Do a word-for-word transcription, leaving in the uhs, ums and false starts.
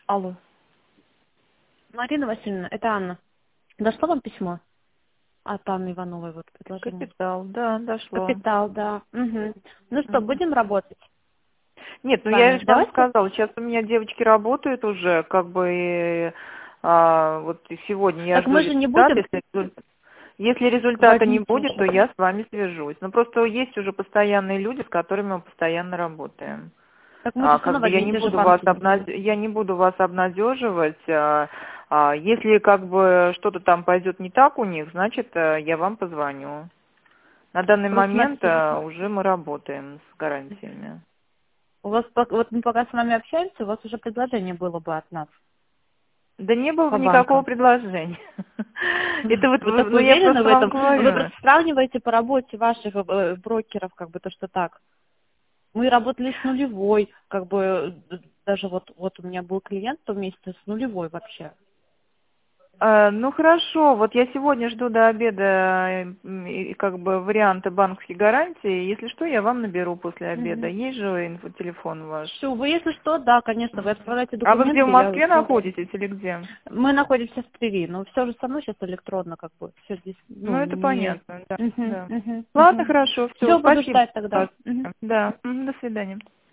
Алло. Марина Васильевна, это Анна. Дошло вам письмо от Анны Ивановой, вот предложение? Капитал, да, дошло. Капитал, да. Угу. Ну что, Мгм. будем работать Нет, с ну я вами? же вам Давайте. сказала, сейчас у меня девочки работают уже, как бы, и, а, вот и сегодня я Так жду мы же не результат, будем если, резуль- если результата не вводить будет, то уже. я с вами свяжусь. Ну просто есть уже постоянные люди, с которыми мы постоянно работаем. Так мы же А, все равно как в бы я одни и не те же буду вас банки обнад... будем. я не буду вас обнадеживать. А, а, если как бы что-то там пойдет не так у них, значит э, я вам позвоню. На данный Просто момент смотрите, э, уже мы работаем с гарантиями. у вас, пок- вот мы пока с вами общаемся, у вас уже предложение было бы от нас Да не было по бы никакого банкам. предложения. Это вот, Вы вы- так ну я уверены просто в вам этом? Вы говорю. просто сравниваете по работе ваших э, брокеров, как бы то, что так. Мы работали с нулевой, как бы э, даже вот, вот у меня был клиент в том месяце с нулевой вообще. Э, Ну хорошо, вот я сегодня жду до обеда э, м, и как бы варианты банковских гарантий. Если что, я вам наберу после обеда. Угу. Есть же инфотелефон ваш? Все, вы если что, да, конечно, вы отправляете А вы где, в документы, я Москве все. находитесь или где? Мы находимся в Твери, но все же со мной сейчас электронно, как бы, все здесь, Ну ну, это не... понятно, да, Угу, да. угу, Ладно, угу. хорошо, все, Все, буду спасибо. ждать тогда. Мгм. Да, мгм, до свидания.